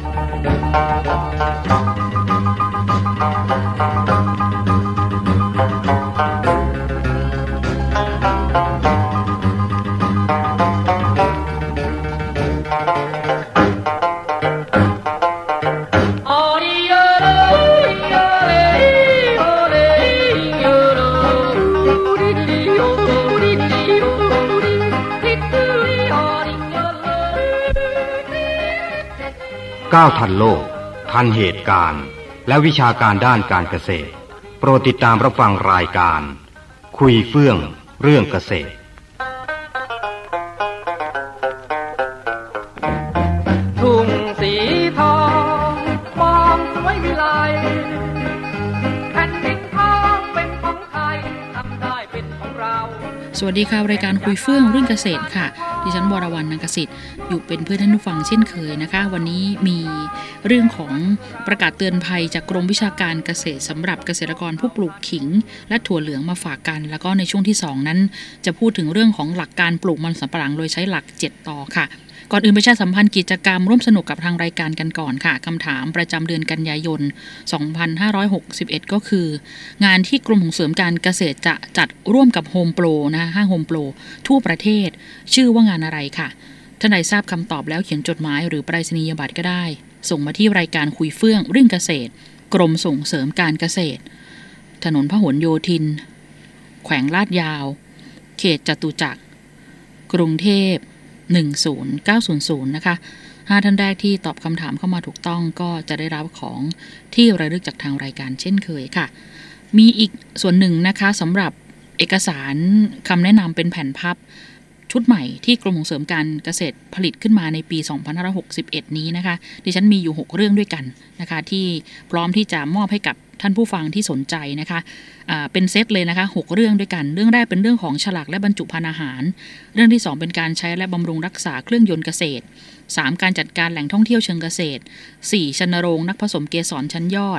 ก้าวทันโลกทันเหตุการณ์และวิชาการด้านการเกษตรโปรดติดตามรับฟังรายการคุยเฟื่องเรื่องเกษตรทุ่งสีทองมองสวยวิไลแผ่นดินทองเป็นของไทยทำได้เป็นของเราสวัสดีค่ะรายการคุยเฟื่องเรื่องเกษตรค่ะดิฉันวรวรรณ นังกสิทธิ์อยู่เป็นเพื่อนท่านผู้ฟังเช่นเคยนะคะวันนี้มีเรื่องของประกาศเตือนภัยจากกรมวิชาการเกษตรสำหรับเกษตรกรผู้ปลูกขิงและถั่วเหลืองมาฝากกันแล้วก็ในช่วงที่2นั้นจะพูดถึงเรื่องของหลักการปลูกมันสำปะหลังโดยใช้หลัก7ต่อค่ะก่อนอื่นประชาสัมพันธ์กิจกรรมร่วมสนุกกับทางรายการกันก่อนค่ะคำถามประจำเดือนกันยายน 2561 ก็คืองานที่กรมส่งเสริมการเกษตรจะจัดร่วมกับโฮมโปรนะคะห้างโฮมโปรทั่วประเทศชื่อว่างานอะไรค่ะท่านใดทราบคำตอบแล้วเขียนจดหมายหรือไปรษณียบัตรก็ได้ส่งมาที่รายการคุยเฟื่องเรื่องเกษตรกรมส่งเสริมการเกษตรถนนพหลโยธินแขวงลาดยาวเขตจตุจักรกรุงเทพ10900นะคะ5ท่านแรกที่ตอบคำถามเข้ามาถูกต้องก็จะได้รับของที่ระลึกจากทางรายการเช่นเคยค่ะมีอีกส่วนหนึ่งนะคะสำหรับเอกสารคำแนะนำเป็นแผ่นพับชุดใหม่ที่กรมส่งเสริมการเกษตรผลิตขึ้นมาในปี2561นี้นะคะดิฉันมีอยู่6เรื่องด้วยกันนะคะที่พร้อมที่จะมอบให้กับท่านผู้ฟังที่สนใจนะคะเป็นเซตเลยนะคะ6เรื่องด้วยกันเรื่องแรกเป็นเรื่องของฉลากและบรรจุภัณฑ์อาหารเรื่องที่2เป็นการใช้และบำรุงรักษาเครื่องยนต์เกษตร3การจัดการแหล่งท่องเที่ยวเชิงเกษตร4ชันโรงนักผสมเกสรชั้นยอด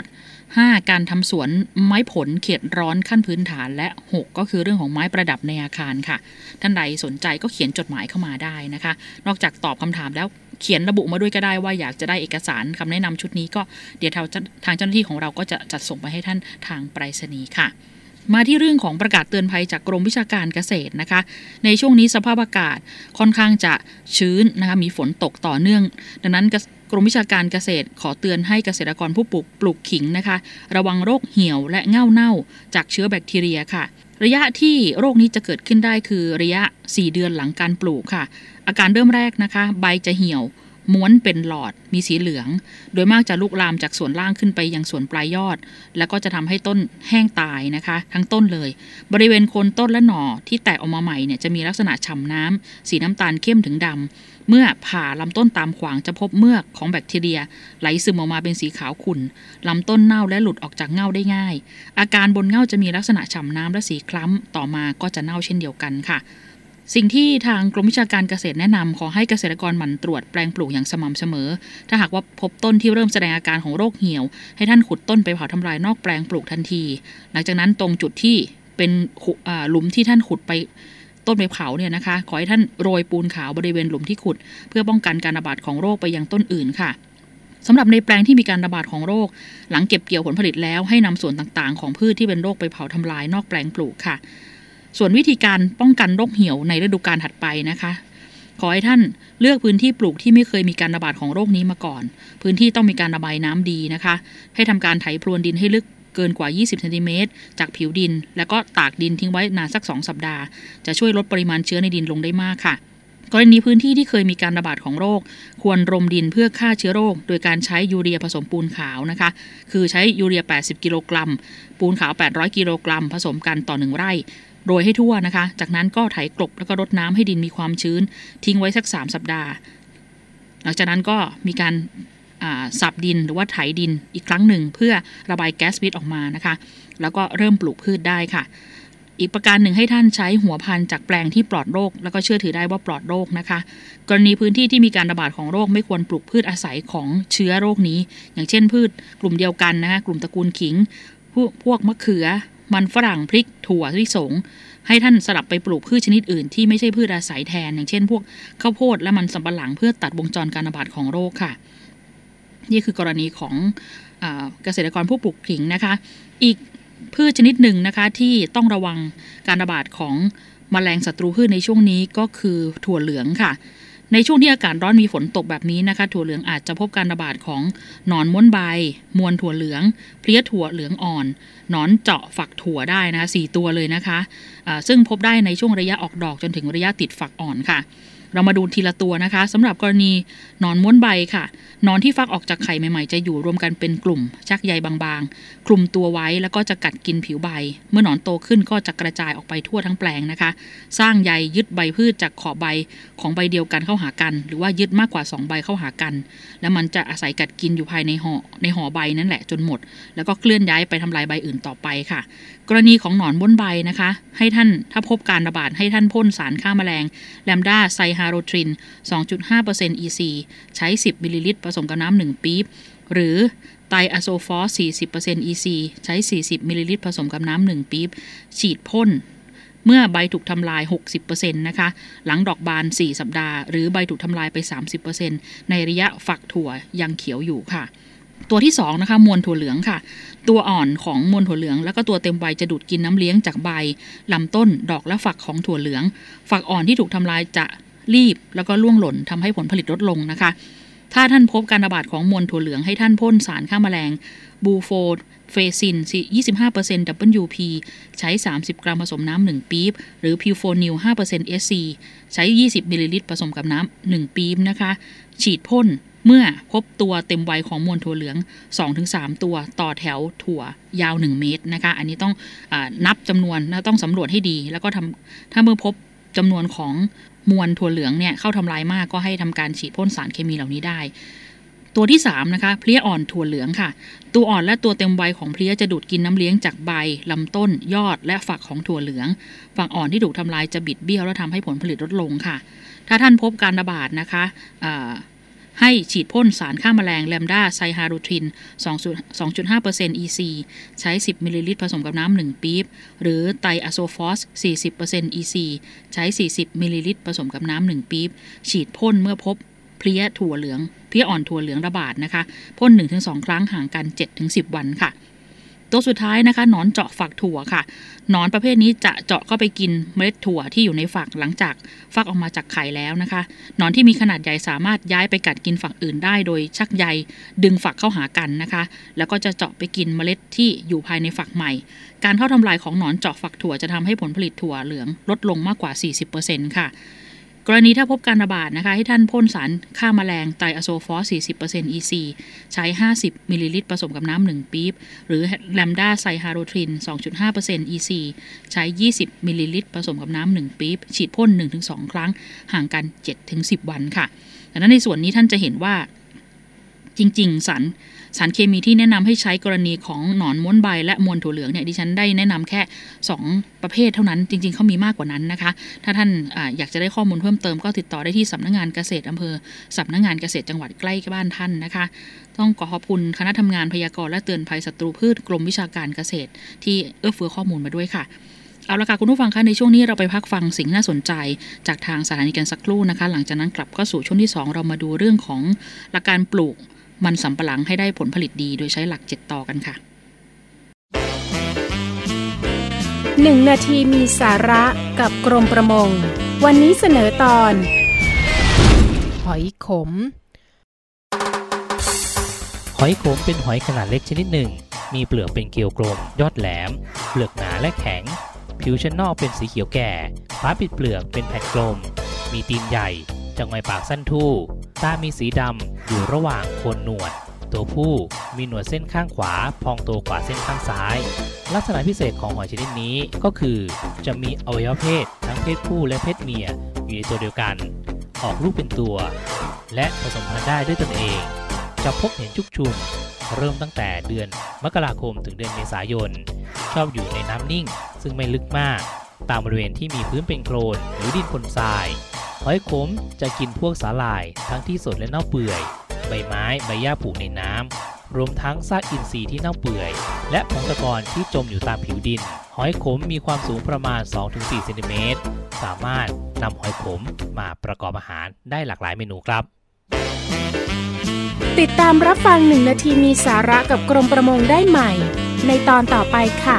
5การทำสวนไม้ผลเขตร้อนขั้นพื้นฐานและ6ก็คือเรื่องของไม้ประดับในอาคารค่ะท่านใดสนใจก็เขียนจดหมายเข้ามาได้นะคะนอกจากตอบคำถามแล้วเขียนระบุมาด้วยก็ได้ว่าอยากจะได้เอกสารคำแนะนำชุดนี้ก็เดี๋ยวทางเจ้าหน้าที่ของเราก็จะจัดส่งไปให้ท่านทางไปรษณีย์ค่ะมาที่เรื่องของประกาศเตือนภัยจากกรมวิชาการเกษตรนะคะในช่วงนี้สภาพอากาศค่อนข้างจะชื้นนะคะมีฝนตกต่อเนื่องดังนั้นกรมวิชาการเกษตรขอเตือนให้เกษตรกรผู้ปลูกขิงนะคะระวังโรคเหี่ยวและเง่าเน่าจากเชื้อแบคทีเรียค่ะระยะที่โรคนี้จะเกิดขึ้นได้คือระยะ4เดือนหลังการปลูกค่ะอาการเริ่มแรกนะคะใบจะเหี่ยวม้วนเป็นหลอดมีสีเหลืองโดยมากจะลุกลามจากส่วนล่างขึ้นไปยังส่วนปลายยอดแล้วก็จะทำให้ต้นแห้งตายนะคะทั้งต้นเลยบริเวณโคนต้นและหน่อที่แตกออกมาใหม่เนี่ยจะมีลักษณะฉ่ำน้ำสีน้ำตาลเข้มถึงดำเมื่อผ่าลำต้นตามขวางจะพบเมือกของแบคทีเรียไหลซึมออกมาเป็นสีขาวขุ่นลำต้นเน่าและหลุดออกจากเง่าได้ง่ายอาการบนเง่าจะมีลักษณะฉ่ำน้ำและสีคล้ำต่อมาก็จะเน่าเช่นเดียวกันค่ะสิ่งที่ทางกรมวิชาการเกษตรแนะนำขอให้เกษตรกรหมั่นตรวจแปลงปลูกอย่างสม่ำเสมอถ้าหากว่าพบต้นที่เริ่มแสดงอาการของโรคเหี่ยวให้ท่านขุดต้นไปเผาทำลายนอกแปลงปลูกทันทีหลังจากนั้นตรงจุดที่เป็นหลุมที่ท่านขุดไปต้นไปเผาเนี่ยนะคะขอให้ท่านโรยปูนขาวบริเวณหลุมที่ขุดเพื่อป้องกันการระบาดของโรคไปยังต้นอื่นค่ะสำหรับในแปลงที่มีการระบาดของโรคหลังเก็บเกี่ยวผลผลิตแล้วให้นำส่วนต่างๆของพืชที่เป็นโรคไปเผาทำลายนอกแปลงปลูกค่ะส่วนวิธีการป้องกันโรคเหี่ยวในฤดูกาลถัดไปนะคะขอให้ท่านเลือกพื้นที่ปลูกที่ไม่เคยมีการระบาดของโรคนี้มาก่อนพื้นที่ต้องมีการระบายน้ำดีนะคะให้ทำการไถพรวนดินให้ลึกเกินกว่า20ซนติเมตรจากผิวดินแล้วก็ตากดินทิ้งไว้นานสัก2สัปดาห์จะช่วยลดปริมาณเชื้อในดินลงได้มากค่ะกรณีพื้นที่ที่เคยมีการระบาดของโรคควรรมดินเพื่อฆ่าเชื้อโรคโดยการใช้ยูเรียผสมปูนขาวนะคะคือใช้ยูเรีย80กิโลกรัมปูนขาว800กิโลกรัมผสมกันต่อ1ไร่โรยให้ทั่วนะคะจากนั้นก็ไถกลบแล้วก็รดน้ำให้ดินมีความชื้นทิ้งไว้สัก3สัปดาห์หลังจากนั้นก็มีการสับดินหรือว่าไถดินอีกครั้งหนึ่งเพื่อระบายแก๊สพิษออกมานะคะแล้วก็เริ่มปลูกพืชได้ค่ะอีกประการหนึ่งให้ท่านใช้หัวพันธุ์จากแปลงที่ปลอดโรคแล้วก็เชื่อถือได้ว่าปลอดโรคนะคะกรณีพื้นที่ที่มีการระบาดของโรคไม่ควรปลูกพืชอาศัยของเชื้อโรคนี้อย่างเช่นพืชกลุ่มเดียวกันนะคะกลุ่มตระกูลขิงพวกมะเขือมันฝรั่งพริกถั่วลิสงให้ท่านสลับไปปลูกพืชชนิดอื่นที่ไม่ใช่พืชอาศัยแทนอย่างเช่นพวกข้าวโพดและมันสำปะหลังเพื่อตัดวงจรการระบาดของโรคค่ะนี่คือกรณีของเกษตรกรผู้ปลูกขิงนะคะอีกพืชชนิดหนึ่งนะคะที่ต้องระวังการระบาดของแมลงศัตรูพืชในช่วงนี้ก็คือถั่วเหลืองค่ะในช่วงที่อากาศร้อนมีฝนตกแบบนี้นะคะถั่วเหลืองอาจจะพบการระบาดของหนอนม้วนใบมวลถั่วเหลืองเพลี้ยถั่วเหลืองอ่อนหนอนเจาะฝักถั่วได้นะคะ4ตัวเลยนะคะซึ่งพบได้ในช่วงระยะออกดอกจนถึงระยะติดฝักอ่อนค่ะเรามาดูทีละตัวนะคะสำหรับกรณีหนอนม้วนใบค่ะหนอนที่ฟักออกจากไข่ใหม่ๆจะอยู่รวมกันเป็นกลุ่มชักใยบางๆคลุมตัวไว้แล้วก็จะกัดกินผิวใบเมื่อหนอนโตขึ้นก็จะกระจายออกไปทั่วทั้งแปลงนะคะสร้างใยยึดใบพืชจากขอบใบของใบเดียวกันเข้าหากันหรือว่ายึดมากกว่า2ใบเข้าหากันแล้วมันจะอาศัยกัดกินอยู่ภายในห่อใบนั่นแหละจนหมดแล้วก็เคลื่อนย้ายไปทำลายใบอื่นต่อไปค่ะกรณีของหนอนม้วนใบนะคะให้ท่านถ้าพบการระบาดให้ท่านพ่นสารฆ่าแมลงแลมดาไซฮาโรทริน 2.5% EC ใช้10มิลลิลิตรผสมกับน้ำ1ปี๊บหรือไตอะโซฟอส 40% EC ใช้40มิลลิลิตรผสมกับน้ำ1ปี๊บฉีดพ่นเมื่อใบถูกทำลาย 60% นะคะหลังดอกบาน4สัปดาห์หรือใบถูกทำลายไป 30% ในระยะฝักถั่วยังเขียวอยู่ค่ะตัวที่2นะคะมวลถั่วเหลืองค่ะตัวอ่อนของมวลถั่วเหลืองแล้วก็ตัวเต็มใบจะดูดกินน้ำเลี้ยงจากใบลำต้นดอกและฝักของถั่วเหลืองฝักอ่อนที่ถูกทำลายจะรีบแล้วก็ร่วงหล่นทำให้ผลผลิตลดลงนะคะถ้าท่านพบการระบาดของมวลถั่วเหลืองให้ท่านพ่นสารฆ่าแมลงบูโฟเฟซิน 25% WP ใช้30กรัมผสมน้ำ1ปี๊บหรือพิวโฟนิล 5% SC ใช้20มิลลิลิตรผสมกับน้ำ1ปี๊บนะคะฉีดพ่นเมื่อพบตัวเต็มวัยของมวลถั่วเหลือง 2-3 ตัวต่อแถวถั่วยาว1เมตรนะคะอันนี้ต้องนับจำนวนนะต้องสำรวจให้ดีแล้วก็ถ้าเมื่อพบจำนวนของมวลถั่วเหลืองเนี่ยเข้าทำลายมากก็ให้ทำการฉีดพ่นสารเคมีเหล่านี้ได้ตัวที่3นะคะเพลี้ยอ่อนถั่วเหลืองค่ะตัวอ่อนและตัวเต็มวัยของเพลี้ยจะดูดกินน้ำเลี้ยงจากใบลำต้นยอดและฝักของถั่วเหลืองฝักอ่อนที่ถูกทำลายจะบิดเบี้ยวและทำให้ผลผลิตลดลงค่ะถ้าท่านพบการระบาดนะคะให้ฉีดพ่นสารฆ่าแมลงแลมดาไซฮาโรทริน 2.5% EC ใช้10มิลลิลิตรผสมกับน้ำ1ปี๊บหรือไตอะโซฟอส 40% EC ใช้40มิลลิลิตรผสมกับน้ำ1ปี๊บฉีดพ่นเมื่อพบเพลี้ยถั่วเหลืองเพลี้ยอ่อนถั่วเหลืองระบาดนะคะพ่น 1-2 ครั้งห่างกัน 7-10 วันค่ะตัวสุดท้ายนะคะหนอนเจาะฝักถั่วค่ะหนอนประเภทนี้จะเจาะเข้าไปกินเมล็ดถั่วที่อยู่ในฝักหลังจากฟักออกมาจากไข่แล้วนะคะหนอนที่มีขนาดใหญ่สามารถย้ายไปกัดกินฝักอื่นได้โดยชักใยดึงฝักเข้าหากันนะคะแล้วก็จะเจาะไปกินเมล็ดที่อยู่ภายในฝักใหม่การเข้าทำลายของหนอนเจาะฝักถั่วจะทำให้ผลผลิตถั่วเหลืองลดลงมากกว่า 40% ค่ะกรณีถ้าพบการระบาดนะคะให้ท่านพ่นสารฆ่าแมลงไตอะโซฟอส 40% EC ใช้50มิลลิลิตรผสมกับน้ำ1ปี๊บหรือแลมดาไซฮาโรทริน 2.5% EC ใช้20มิลลิลิตรผสมกับน้ำ1ปี๊บฉีดพ่น 1-2 ครั้งห่างกัน 7-10 วันค่ะดังนั้นในส่วนนี้ท่านจะเห็นว่าจริงๆสารเคมีที่แนะนำให้ใช้กรณีของหนอนม้วนใบและมวลถั่วเหลืองเนี่ยดิฉันได้แนะนำแค่2ประเภทเท่านั้นจริงๆเขามีมากกว่านั้นนะคะถ้าท่านอยากจะได้ข้อมูลเพิ่มเติมก็ติดต่อได้ที่สำนักงานเกษตรอำเภอสำนักงานเกษตรจังหวัดใกล้บ้านท่านนะคะต้องขอบคุณคณะทำงานพยากรณ์และเตือนภัยศัตรูพืชกรมวิชาการเกษตรที่เอื้อเฟื้อข้อมูลมาด้วยค่ะเอาละค่ะคุณผู้ฟังคะในช่วงนี้เราไปพักฟังสิ่งน่าสนใจจากทางสถานีกันสักครู่นะคะหลังจากนั้นกลับเข้าสู่ช่วงที่2เรามาดูเรื่องของหลักการปลูกมันสำปะหลังให้ได้ผลผลิตดีโดยใช้หลัก7ต่อกันค่ะ 1 นาทีมีสาระกับกรมประมงวันนี้เสนอตอนหอยขมหอยขมเป็นหอยขนาดเล็กชนิดหนึ่งมีเปลือกเป็นเกลียวกลมยอดแหลมเปลือกหนาและแข็งผิวชั้นนอกเป็นสีเขียวแก่ฝาปิดเปลือกเป็นแผ่นกลมมีตีนใหญ่จงอยปากสั้นทู่ตามีสีดำอยู่ระหว่างโคนหนวดตัวผู้มีหนวดเส้นข้างขวาพองโตกว่าเส้นข้างซ้ายลักษณะพิเศษของหอยชนิดนี้ก็คือจะมีอวัยวะเพศทั้งเพศผู้และเพศเมียอยู่ในตัวเดียวกันออกลูกเป็นตัวและผสมพันธุ์ได้ด้วยตนเองจะพบเห็นชุกชุมเริ่มตั้งแต่เดือนมกราคมถึงเดือนเมษายนชอบอยู่ในน้ำนิ่งซึ่งไม่ลึกมากตามบริเวณที่มีพื้นเป็นโคลนหรือดินปนทรายหอยขมจะกินพวกสาหร่ายทั้งที่สดและเน่าเปื่อยใบไม้ใบหญ้าปลูกในน้ำรวมทั้งซากอินทรีย์ที่เน่าเปื่อยและผงตะกอนที่จมอยู่ตามผิวดินหอยขมมีความสูงประมาณ 2-4 เซนติเมตรสามารถนำหอยขมมาประกอบอาหารได้หลากหลายเมนูครับติดตามรับฟัง1 นาทีมีสาระกับกรมประมงได้ใหม่ในตอนต่อไปค่ะ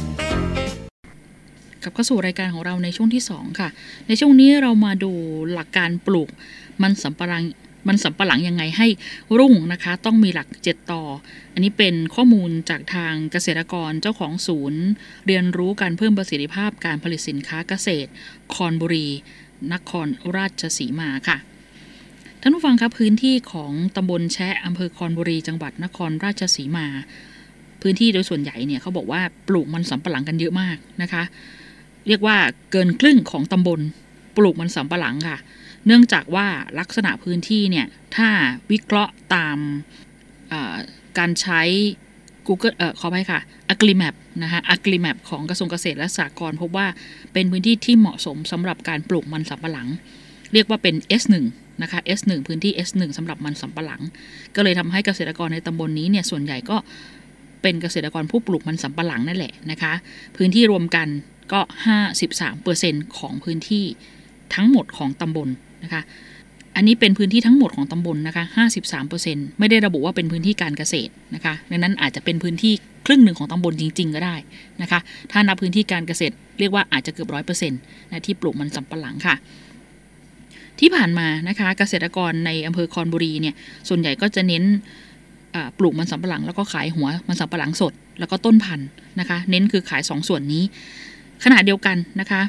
กลับเข้าสู่รายการของเราในช่วงที่2ค่ะในช่วงนี้เรามาดูหลักการปลูกมันสำปะหลังยังไงให้รุ่งนะคะต้องมีหลัก7ต่ออันนี้เป็นข้อมูลจากทางเกษตรกรเจ้าของศูนย์เรียนรู้การเพิ่มประสิทธิภาพการผลิตสินค้าเกษตรคอนบุรีนครราชสีมาค่ะท่านผู้ฟังครับพื้นที่ของตำบลแชะอำเภอคอนบุรีจังหวัดนครราชสีมาพื้นที่โดยส่วนใหญ่เนี่ยเขาบอกว่าปลูกมันสำปะหลังกันเยอะมากนะคะเรียกว่าเกินครึ่งของตำบลปลูกมันสำปะหลังค่ะเนื่องจากว่าลักษณะพื้นที่เนี่ยถ้าวิเคราะห์ตามการใช้ Google ขออภัยค่ะ Agrimap นะคะ Agrimap ของกระทรวงเกษตรและสหกรณ์พบว่าเป็นพื้นที่ที่เหมาะสมสำหรับการปลูกมันสำปะหลังเรียกว่าเป็น S1 นะคะ S1 พื้นที่ S1 สำหรับมันสำปะหลังก็เลยทำให้เกษตรกรในตำบลนี้เนี่ยส่วนใหญ่ก็เป็นเกษตรกรผู้ปลูกมันสำปะหลังนั่นแหละนะคะพื้นที่รวมกันก็ 53% ของพื้นที่ทั้งหมดของตำบลนะคะอันนี้เป็นพื้นที่ทั้งหมดของตำบลนะคะ 53% ไม่ได้ระบุว่าเป็นพื้นที่การเกษตรนะคะดังนั้นอาจจะเป็นพื้นที่ครึ่งหนึ่งของตำบลจริงๆก็ได้นะคะถ้านับพื้นที่การเกษตรเรียกว่าอาจจะเกือบ 100% นะที่ปลูกมันสำปะหลังค่ะที่ผ่านมานะคะเกษตรกรในอำเภอคอนบุรีเนี่ยส่วนใหญ่ก็จะเน้นปลูกมันสำปะหลังแล้วก็ขายหัวมันสำปะหลังสดแล้วก็ต้นพันธุ์นะคะเน้นคือขาย2ส่วนนี้ขณะเดียวกันนะคะ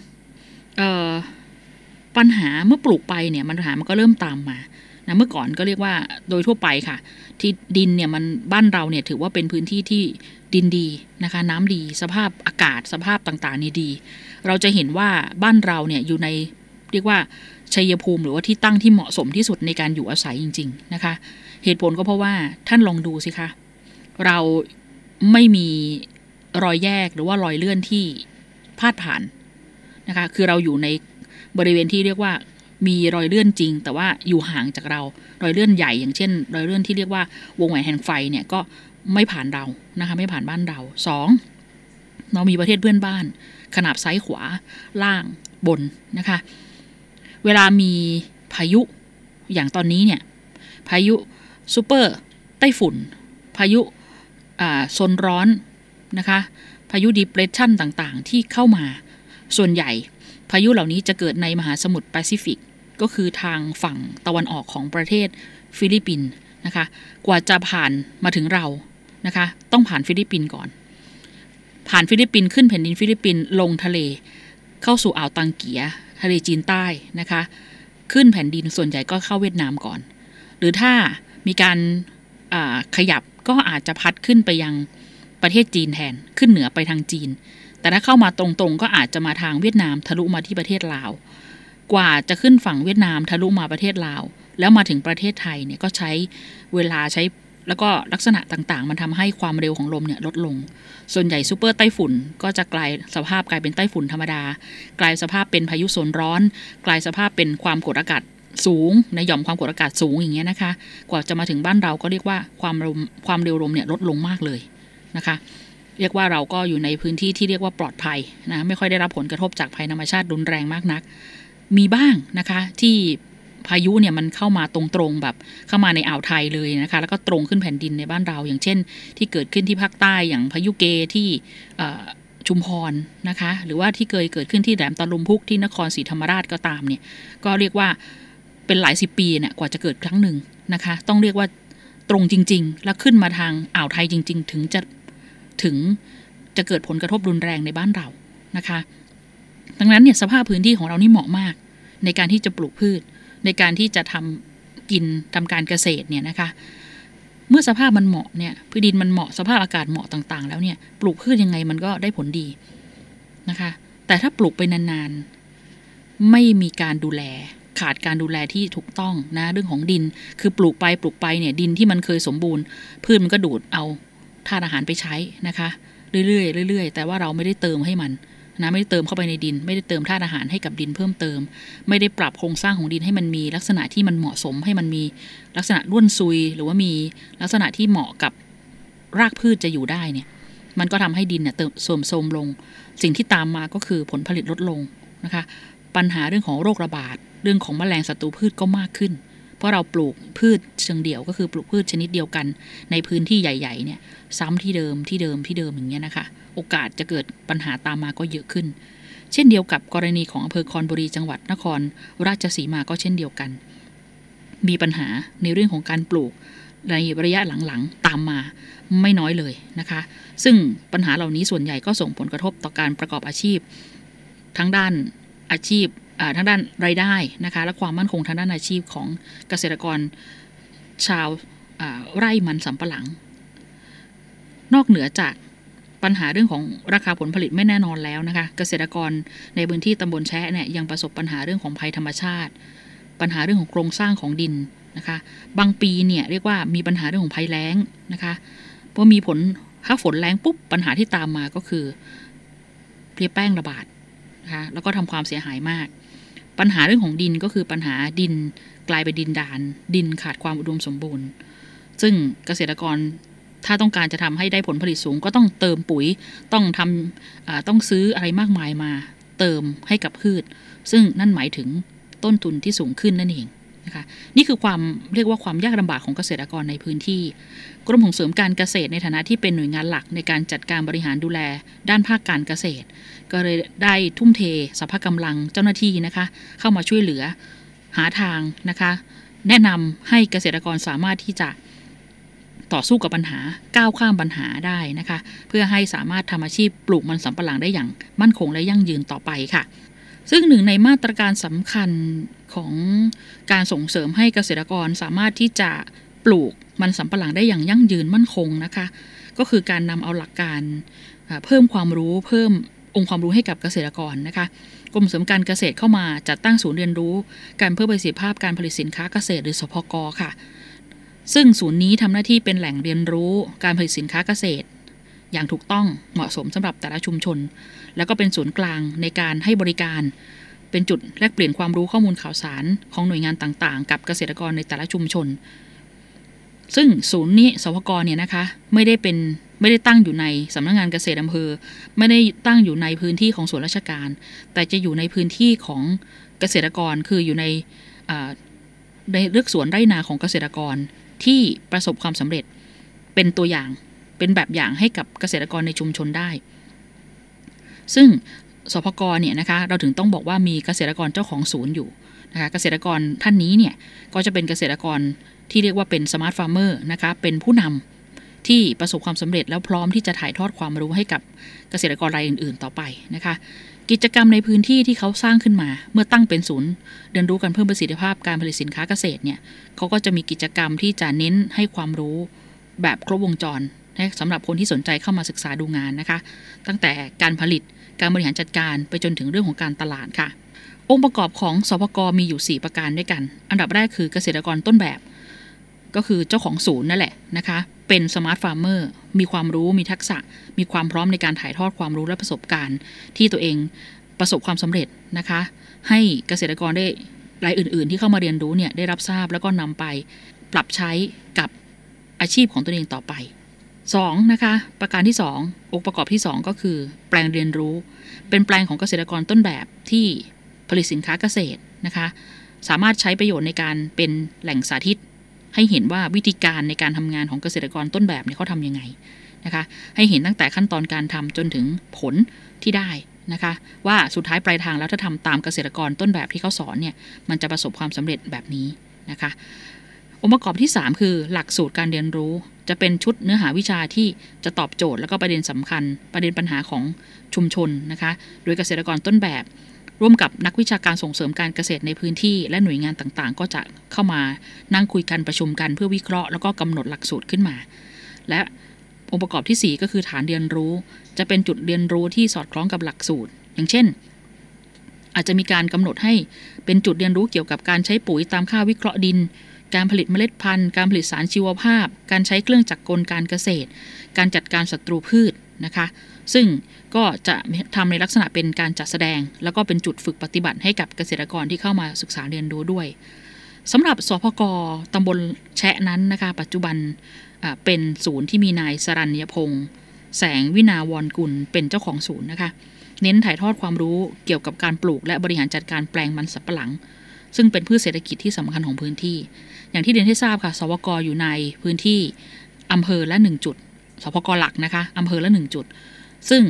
ปัญหาเมื่อปลูกไปเนี่ยปัญหามันก็เริ่มตามมานะเมื่อก่อนก็เรียกว่าโดยทั่วไปค่ะที่ดินเนี่ยมันบ้านเราเนี่ยถือว่าเป็นพื้นที่ที่ดินดีนะคะน้ำดีสภาพอากาศสภาพต่างๆนี่ดีเราจะเห็นว่าบ้านเราเนี่ยอยู่ในเรียกว่าชัยภูมิหรือว่าที่ตั้งที่เหมาะสมที่สุดในการอยู่อาศัยจริงๆนะคะเหตุผลก็เพราะว่าท่านลองดูสิคะเราไม่มีรอยแยกหรือว่ารอยเลื่อนที่พาดผ่านนะคะคือเราอยู่ในบริเวณที่เรียกว่ามีรอยเลื่อนจริงแต่ว่าอยู่ห่างจากเรารอยเลื่อนใหญ่อย่างเช่นรอยเลื่อนที่เรียกว่าวงแหวนแห่งไฟเนี่ยก็ไม่ผ่านเรานะคะไม่ผ่านบ้านเรา2เรามีประเทศเพื่อนบ้านขนาบซ้ายขวาล่างบนนะคะเวลามีพายุอย่างตอนนี้เนี่ยพายุซูเปอร์ไต้ฝุ่นพายุโซนร้อนนะคะพายุดีเพรสชันต่างๆที่เข้ามาส่วนใหญ่พายุเหล่านี้จะเกิดในมหาสมุทรแปซิฟิกก็คือทางฝั่งตะวันออกของประเทศฟิลิปปินส์นะคะกว่าจะผ่านมาถึงเรานะคะต้องผ่านฟิลิปปินส์ก่อนผ่านฟิลิปปินส์ขึ้นแผ่นดินฟิลิปปินส์ลงทะเลเข้าสู่อ่าวตังเกียทะเลจีนใต้นะคะขึ้นแผ่นดินส่วนใหญ่ก็เข้าเวียดนามก่อนหรือถ้ามีการขยับก็อาจจะพัดขึ้นไปยังประเทศจีนแทนขึ้นเหนือไปทางจีนแต่ถ้าเข้ามาตรงๆก็อาจจะมาทางเวียดนามทะลุมาที่ประเทศลาวกว่าจะขึ้นฝั่งเวียดนามทะลุมาประเทศลาวแล้วมาถึงประเทศไทยเนี่ยก็ใช้เวลาใช้แล้วก็ลักษณะต่างๆมันทำให้ความเร็วของลมเนี่ยลดลงส่วนใหญ่ซูเปอร์ไต้ฝุ่นก็จะกลายสภาพกลายเป็นไต้ฝุ่นธรรมดากลายสภาพเป็นพายุโซนร้อนกลายสภาพเป็นความกดอากาศสูงในหย่อมความกดอากาศสูงอย่างเงี้ยนะคะกว่าจะมาถึงบ้านเราก็เรียกว่าความเร็วลมเนี่ยลดลงมากเลยนะคะเรียกว่าเราก็อยู่ในพื้นที่ที่เรียกว่าปลอดภัยนะไม่ค่อยได้รับผลกระทบจากภัยธรรมชาติรุนแรงมากนักมีบ้างนะคะที่พายุเนี่ยมันเข้ามาตรงๆแบบเข้ามาในอ่าวไทยเลยนะคะแล้วก็ตรงขึ้นแผ่นดินในบ้านเราอย่างเช่นที่เกิดขึ้นที่ภาคใต้อย่างพายุเกที่ชุมพรนะคะหรือว่าที่เคยเกิดขึ้นที่แหลมตะลุมพุกที่นครศรีธรรมราชก็ตามเนี่ยก็เรียกว่าเป็นหลายสิบปีเนี่ยกว่าจะเกิดครั้งหนึ่งนะคะต้องเรียกว่าตรงจริงๆแล้วขึ้นมาทางอ่าวไทยจริงๆถึงจะเกิดผลกระทบรุนแรงในบ้านเรานะคะดังนั้นเนี่ยสภาพพื้นที่ของเรานี่เหมาะมากในการที่จะปลูกพืชในการที่จะทำการเกษตรเนี่ยนะคะเมื่อสภาพมันเหมาะเนี่ยพื้นดินมันเหมาะสภาพอากาศเหมาะต่างๆแล้วเนี่ยปลูกพืชยังไงมันก็ได้ผลดีนะคะแต่ถ้าปลูกไปนานๆไม่มีการดูแลขาดการดูแลที่ถูกต้องนะเรื่องของดินคือปลูกไปเนี่ยดินที่มันเคยสมบูรณ์พืชมันก็ดูดเอาธาตุอาหารไปใช้นะคะเรื่อยๆแต่ว่าเราไม่ได้เติมให้มันนะไม่ได้เติมเข้าไปในดินไม่ได้เติมธาตุอาหารให้กับดินเพิ่มเติมไม่ได้ปรับโครงสร้างของดินให้มันมีลักษณะที่มันเหมาะสมให้มันมีลักษณะร่วนซุยหรือว่ามีลักษณะที่เหมาะกับรากพืชจะอยู่ได้เนี่ยมันก็ทำให้ดินเนี่ยเติมโทรมลงสิ่งที่ตามมาก็คือผลผลิตลดลงนะคะปัญหาเรื่องของโรคระบาดเรื่องของแมลงศัตรูพืชก็มากขึ้นเพราะเราปลูกพืชเชิงเดี่ยวก็คือปลูกพืชชนิดเดียวกันในพื้นที่ใหญ่ๆเนี่ยซ้ำที่เดิมอย่างเงี้ยนะคะโอกาสจะเกิดปัญหาตามมาก็เยอะขึ้นเช่นเดียวกับกรณีของอำเภอคอนบุรีจังหวัดนครราชสีมาก็เช่นเดียวกันมีปัญหาในเรื่องของการปลูกในระยะหลังๆตามมาไม่น้อยเลยนะคะซึ่งปัญหาเหล่านี้ส่วนใหญ่ก็ส่งผลกระทบต่อการประกอบอาชีพทั้งด้านอาชีพทั้งด้านรายได้นะคะและความมั่นคงทางด้านอาชีพของเกษตรกรชาวไร่มันสำปะหลังนอกเหนือจากปัญหาเรื่องของราคาผลผลิตไม่แน่นอนแล้วนะคะเกษตรกรในพื้นที่ตำบลแชะเนี่ยยังประสบปัญหาเรื่องของภัยธรรมชาติปัญหาเรื่องของโครงสร้างของดินนะคะบางปีเนี่ยเรียกว่ามีปัญหาเรื่องของภัยแล้งนะคะพอมีผลถ้าฝนแล้งปุ๊บปัญหาที่ตามมาก็คือเพลี้ยแป้งระบาดนะคะแล้วก็ทำความเสียหายมากปัญหาเรื่องของดินก็คือปัญหาดินกลายเป็นดินดานดินขาดความอุดมสมบูรณ์ซึ่งเกษตรกรถ้าต้องการจะทำให้ได้ผลผลิตสูงก็ต้องเติมปุ๋ยต้องซื้ออะไรมากมายมาเติมให้กับพืชซึ่งนั่นหมายถึงต้นทุนที่สูงขึ้นนั่นเองนะคะนี่คือความเรียกว่าความยากลำบากของเกษตรกรในพื้นที่กรมส่งเสริมการเกษตรในฐานะที่เป็นหน่วยงานหลักในการจัดการบริหารดูแลด้านภาคการเกษตรก็เลยได้ทุ่มเทสรรพกำลังเจ้าหน้าที่นะคะเข้ามาช่วยเหลือหาทางนะคะแนะนำให้เกษตรกรสามารถที่จะต่อสู้กับปัญหาก้าวข้ามปัญหาได้นะคะเพื่อให้สามารถทำอาชีพปลูกมันสำปะหลังได้อย่างมั่นคงและยั่งยืนต่อไปค่ะซึ่งหนึ่งในมาตรการสำคัญของการส่งเสริมให้เกษตรกรสามารถที่จะปลูกมันสำปะหลังได้อย่างยั่งยืนมั่นคงนะคะก็คือการนำเอาหลักการเพิ่มความรู้เพิ่มองค์ความรู้ให้กับเกษตรกรนะคะกรมส่งเสริมการเกษตรเข้ามาจัดตั้งศูนย์เรียนรู้การเพิ่มประสิทธิภาพการผลิตสินค้าเกษตรหรือสพก.ค่ะซึ่งศูนย์นี้ทำหน้าที่เป็นแหล่งเรียนรู้การผลิตสินค้าเกษตรอย่างถูกต้องเหมาะสมสำหรับแต่ละชุมชนแล้วก็เป็นศูนย์กลางในการให้บริการเป็นจุดแลกเปลี่ยนความรู้ข้อมูลข่าวสารของหน่วยงานต่างๆกับเกษตรกรในแต่ละชุมชนซึ่งศูนย์นี้สพก.เนี่ยนะคะไม่ได้ตั้งอยู่ในสำนักงานเกษตรอำเภอไม่ได้ตั้งอยู่ในพื้นที่ของส่วนราชการแต่จะอยู่ในพื้นที่ของเกษตรกรคืออยู่ในเลือกสวนไร่นาของเกษตรกรที่ประสบความสำเร็จเป็นตัวอย่างเป็นแบบอย่างให้กับเกษตรกรในชุมชนได้ซึ่งสพก.เนี่ยนะคะเราถึงต้องบอกว่ามีเกษตรกรเจ้าของศูนย์อยู่นะคะเกษตรกรท่านนี้เนี่ยก็จะเป็นเกษตรกรที่เรียกว่าเป็นสมาร์ทฟาร์มเมอร์นะคะเป็นผู้นำที่ประสบความสำเร็จแล้วพร้อมที่จะถ่ายทอดความรู้ให้กับเกษตรกรรายอื่นๆต่อไปนะคะกิจกรรมในพื้นที่ที่เขาสร้างขึ้นมาเมื่อตั้งเป็นศูนย์เรียนรู้การเพิ่มประสิทธิภาพการผลิตสินค้าเกษตรเนี่ยเขาก็จะมีกิจกรรมที่จะเน้นให้ความรู้แบบครบวงจรสำหรับคนที่สนใจเข้ามาศึกษาดูงานนะคะตั้งแต่การผลิตการบริหารจัดการไปจนถึงเรื่องของการตลาดค่ะองค์ประกอบของสพก.มีอยู่4ประการด้วยกันอันดับแรกคือเกษตรกรต้นแบบก็คือเจ้าของศูนย์นั่นแหละนะคะเป็นสมาร์ทฟาร์มเมอร์มีความรู้มีทักษะมีความพร้อมในการถ่ายทอดความรู้และประสบการณ์ที่ตัวเองประสบความสำเร็จนะคะให้เกษตรกรได้รายอื่นๆที่เข้ามาเรียนรู้เนี่ยได้รับทราบแล้วก็นำไปปรับใช้กับอาชีพของตัวเองต่อไป2นะคะประการที่2องค์ประกอบที่2ก็คือแปลงเรียนรู้เป็นแปลงของเกษตรกรต้นแบบที่ผลิตสินค้าเกษตรนะคะสามารถใช้ประโยชน์ในการเป็นแหล่งสาธิตให้เห็นว่าวิธีการในการทำงานของเกษตรกรต้นแบบเนี่ยเขาทำยังไงนะคะให้เห็นตั้งแต่ขั้นตอนการทำจนถึงผลที่ได้นะคะว่าสุดท้ายปลายทางแล้วถ้าทำตามเกษตรกรต้นแบบที่เขาสอนเนี่ยมันจะประสบความสำเร็จแบบนี้นะคะองค์ประกอบที่3คือหลักสูตรการเรียนรู้จะเป็นชุดเนื้อหาวิชาที่จะตอบโจทย์แล้วก็ประเด็นสำคัญประเด็นปัญหาของชุมชนนะคะโดยเกษตรกรต้นแบบร่วมกับนักวิชาการส่งเสริมการเกษตรในพื้นที่และหน่วยงานต่างๆก็จะเข้ามานั่งคุยกันประชุมกันเพื่อวิเคราะห์แล้วก็กำหนดหลักสูตรขึ้นมาและองค์ประกอบที่4ก็คือฐานเรียนรู้จะเป็นจุดเรียนรู้ที่สอดคล้องกับหลักสูตรอย่างเช่นอาจจะมีการกำหนดให้เป็นจุดเรียนรู้เกี่ยวกับการใช้ปุ๋ยตามค่าวิเคราะห์ดินการผลิตเมล็ดพันธุ์การผลิตสารชีวภาพการใช้เครื่องจักรกลการเกษตรการจัดการศัตรูพืชนะคะซึ่งก็จะทำในลักษณะเป็นการจัดแสดงแล้วก็เป็นจุดฝึกปฏิบัติให้กับเกษตรกรที่เข้ามาศึกษาเรียนรู้ด้วยสำหรับสพก.ตำบลแชะนั้นนะคะปัจจุบันเป็นศูนย์ที่มีนายสรัญญพงษ์แสงวินาวรกุลเป็นเจ้าของศูนย์นะคะเน้นถ่ายทอดความรู้เกี่ยวกับการปลูกและบริหารจัดการแปลงมันสำปะหลังซึ่งเป็นพืชเศรษฐกิจที่สำคัญของพื้นที่อย่างที่เรียนให้ทราบค่ะสปก.อยู่ในพื้นที่อำเภอละ1จุดสปก.หลักนะคะอำเภอละ1จุดซึ่ง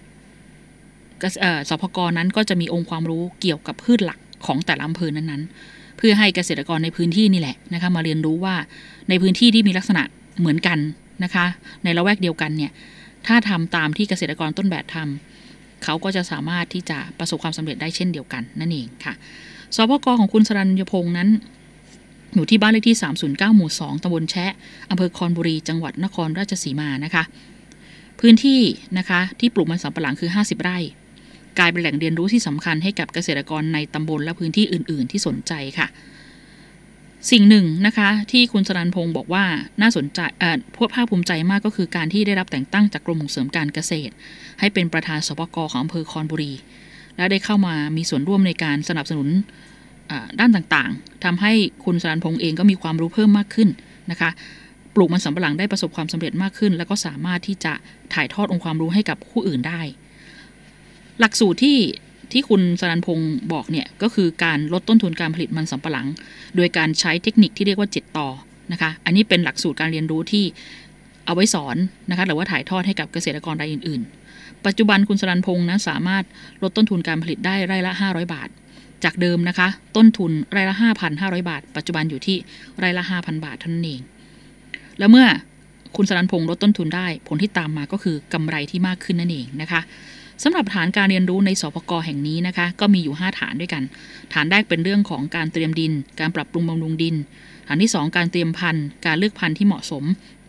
สปก.นั้นก็จะมีองค์ความรู้เกี่ยวกับพืชหลักของแต่ละอำเภอนั้นๆเพื่อให้เกษตรกรในพื้นที่นี่แหละนะคะมาเรียนรู้ว่าในพื้นที่ที่มีลักษณะเหมือนกันนะคะในละแวกเดียวกันเนี่ยถ้าทำตามที่เกษตรกรต้นแบบทำเขาก็จะสามารถที่จะประสบความสำเร็จได้เช่นเดียวกันนั่นเองค่ะสปก.ของคุณสรัญญพงษ์นั้นอยู่ที่บ้านเลขที่309หมู่2ตำบลแชะอำเภอคอนบุรีจังหวัดนครราชสีมานะคะพื้นที่นะคะที่ปลูกมันสำปะหลังคือ50ไร่กลายเป็นแหล่งเรียนรู้ที่สำคัญให้กับเกษตรกรในตำบลและพื้นที่อื่นๆที่สนใจค่ะสิ่งหนึ่งนะคะที่คุณสรัญพงษ์บอกว่าน่าสนใจพวกภาคภูมิใจมากก็คือการที่ได้รับแต่งตั้งจากกรมส่งเสริมการเกษตรให้เป็นประธานสปก.ของอำเภอคอนบุรีและได้เข้ามามีส่วนร่วมในการสนับสนุนด้านต่างๆทำให้คุณสรัญพงษ์เองก็มีความรู้เพิ่มมากขึ้นนะคะปลูกมันสำปะหลังได้ประสบความสำเร็จมากขึ้นแล้วก็สามารถที่จะถ่ายทอดองค์ความรู้ให้กับผู้อื่นได้หลักสูตรที่คุณสรัญพงษ์บอกเนี่ยก็คือการลดต้นทุนการผลิตมันสำปะหลังโดยการใช้เทคนิคที่เรียกว่า7ต่อนะคะอันนี้เป็นหลักสูตรการเรียนรู้ที่เอาไว้สอนนะคะหรือว่าถ่ายทอดให้กับเกษตรกรรายอื่นๆปัจจุบันคุณสรัญพงษ์นะสามารถลดต้นทุนการผลิตได้ไร่ละ500บาทจากเดิมนะคะต้นทุนไร่ละ 5,500 บาทปัจจุบันอยู่ที่ไร่ละ 5,000 บาทเท่านั้นเองแล้วเมื่อคุณสรัญพงษ์ลดต้นทุนได้ผลที่ตามมาก็คือกำไรที่มากขึ้นนั่นเองนะคะสำหรับฐานการเรียนรู้ในสปก.แห่งนี้นะคะก็มีอยู่5ฐานด้วยกันฐานแรกเป็นเรื่องของการเตรียมดินการปรับปรุงบำรุงดินฐานที่2การเตรียมพันธุ์การเลือกพันธุ์ที่เหมาะสม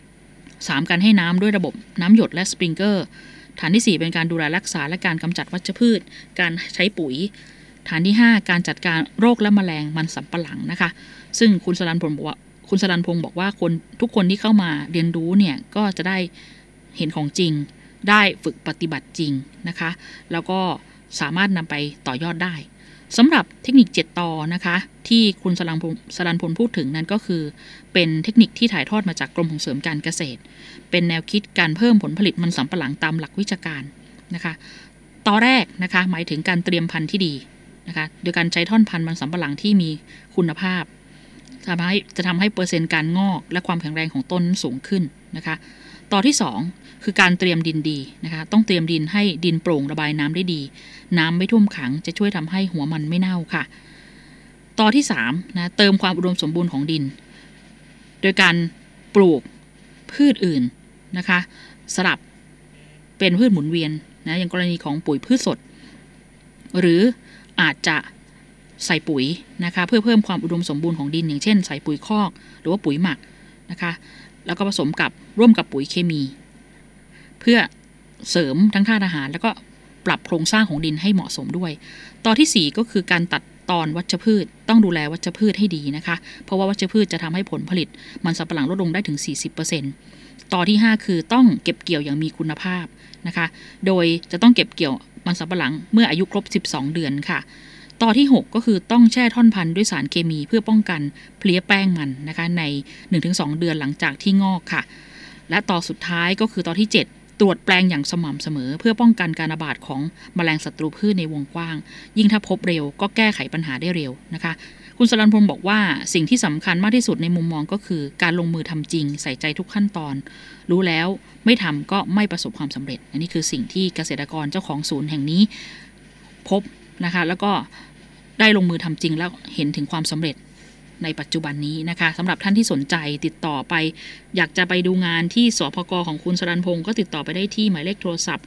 3การให้น้ำด้วยระบบน้ำหยดและสปริงเกอร์ฐานที่4เป็นการดูแลรักษาและการกำจัดวัชพืชการใช้ปุ๋ยฐานที่5การจัดการโรคและแมลงมันสำปะหลังนะคะซึ่งคุณสรัญพงษ์บอกว่าทุกคนที่เข้ามาเรียนรู้เนี่ยก็จะได้เห็นของจริงได้ฝึกปฏิบัติจริงนะคะแล้วก็สามารถนำไปต่อยอดได้สำหรับเทคนิค7ต่อนะคะที่คุณสรัญพงษ์พูดถึงนั้นก็คือเป็นเทคนิคที่ถ่ายทอดมาจากกรมส่งเสริมการเกษตรเป็นแนวคิดการเพิ่มผลผลิตมันสำปะหลังตามหลักวิชาการนะคะต่อแรกนะคะหมายถึงการเตรียมพันธุ์ที่ดีนะคะโดยการใช้ท่อนพันธุ์มันสำปะหลังที่มีคุณภาพจะทำให้เปอร์เซ็นต์การงอกและความแข็งแรงของต้นสูงขึ้นนะคะต่อที่2คือการเตรียมดินดีนะคะต้องเตรียมดินให้ดินโปร่งระบายน้ำได้ดีน้ำไม่ท่วมขังจะช่วยทำให้หัวมันไม่เน่าค่ะต่อที่3นะเติมความอุดมสมบูรณ์ของดินโดยการปลูกพืชอื่นนะคะสลับเป็นพืชหมุนเวียนนะอย่างกรณีของปุ๋ยพืชสดหรืออาจจะใส่ปุ๋ยนะคะเพื่อเพิ่มความอุดมสมบูรณ์ของดินอย่างเช่นใส่ปุ๋ยคอกหรือว่าปุ๋ยหมักนะคะแล้วก็ผสมกับร่วมกับปุ๋ยเคมีเพื่อเสริมทั้งธาตุอาหารแล้วก็ปรับโครงสร้างของดินให้เหมาะสมด้วยต่อที่4ก็คือการตัดตอนวัชพืชต้องดูแลวัชพืชให้ดีนะคะเพราะว่าวัชพืชจะทำให้ผลผลิตมันสำปะหลังลดลงได้ถึง 40% ต่อที่5คือต้องเก็บเกี่ยวอย่างมีคุณภาพนะคะโดยจะต้องเก็บเกี่ยวมันสำปะหลังเมื่ออายุครบ12เดือนค่ะต่อที่6ก็คือต้องแช่ท่อนพันธุ์ด้วยสารเคมีเพื่อป้องกันเพลี้ยแป้งมันนะคะใน 1-2 เดือนหลังจากที่งอกค่ะและต่อสุดท้ายก็คือต่อที่7ตรวจแปลงอย่างสม่ำเสมอเพื่อป้องกันการระบาดของแมลงศัตรูพืชในวงกว้างยิ่งถ้าพบเร็วก็แก้ไขปัญหาได้เร็วนะคะคุณสรัญพงษ์บอกว่าสิ่งที่สำคัญมากที่สุดในมุมมองก็คือการลงมือทำจริงใส่ใจทุกขั้นตอนรู้แล้วไม่ทำก็ไม่ประสบความสำเร็จอันนี้คือสิ่งที่เกษตรกรเจ้าของศูนย์แห่งนี้พบนะคะแล้วก็ได้ลงมือทำจริงแล้วเห็นถึงความสำเร็จในปัจจุบันนี้นะคะสำหรับท่านที่สนใจติดต่อไปอยากจะไปดูงานที่สภก.ของคุณสรัญพงษ์ก็ติดต่อไปได้ที่หมายเลขโทรศัพท์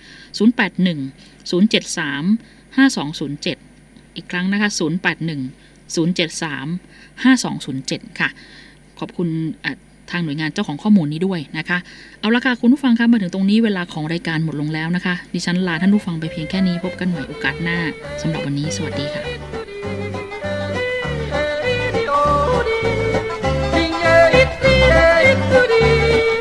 081-073-5207อีกครั้งนะคะ081-073-5207ค่ะขอบคุณทางหน่วยงานเจ้าของข้อมูลนี้ด้วยนะคะเอาละค่ะคุณผู้ฟังคะมาถึงตรงนี้เวลาของรายการหมดลงแล้วนะคะดิฉันลาท่านผู้ฟังไปเพียงแค่นี้พบกันใหม่โอกาสหน้าสำหรับวันนี้สวัสดีค่ะ Ding